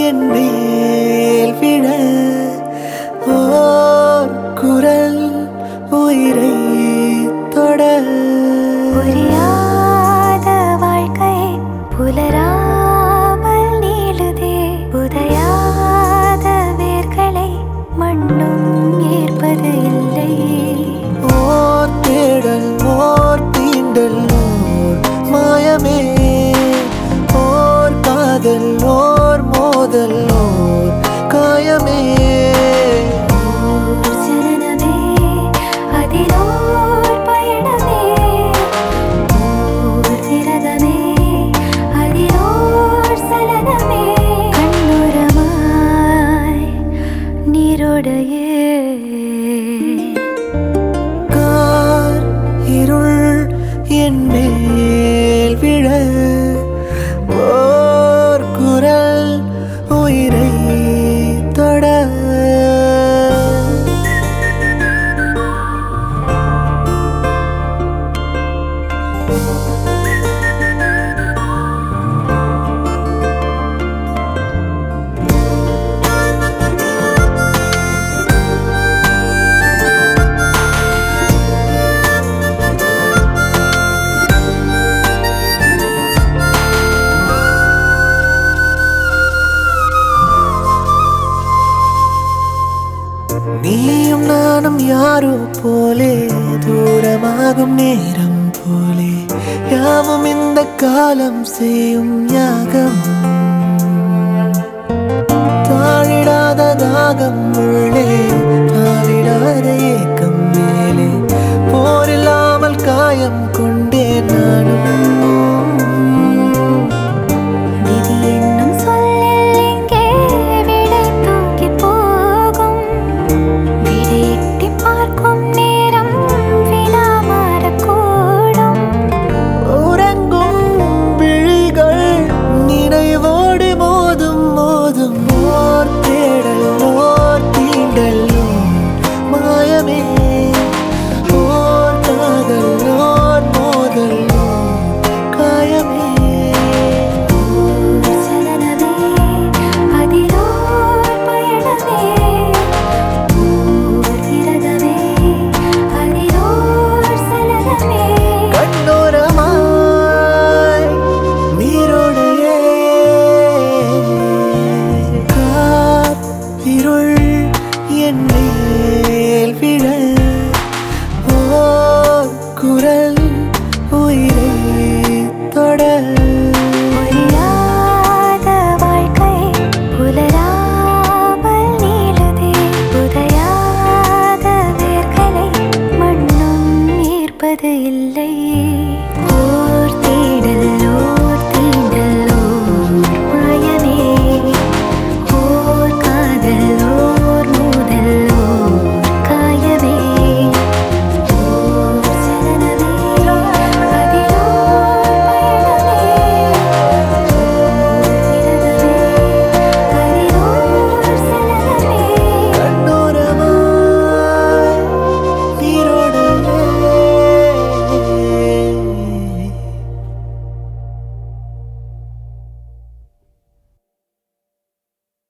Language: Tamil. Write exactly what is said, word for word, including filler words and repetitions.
என் மேல் விழ ஓர் குரல் உயிரை தொட புரியாத வாழ்க்கை புலராமல் நீளுதே புதையாத வேர்களை மண்ணும் ஏற்பது இல்லை ஓர் தேடல் ஓர் தீண்டல் ஓர் மாயமே ஓர் காதல் ஓர் மோதல் ஓர் காயமே ஓர் சலனமே அதிலோர் பயணமே ஓர் விரதமே அதிலோர் சலனமே கண்ணுரமாய் நீரோடையே கார் இருள் என் மேல் விழ ஓர் குரல் உயிரை தொட நீயும் நானும் யாரோ போலே தூரமாகும் நேரம் போலே யாவும் இந்த காலம் செய்யும் யாகம் தாழிடாத தாகம் உள்ளே தாவிடாத ஏக்கம் மேலே போரில்லாமல் காயம் கொண்டேன் நானும்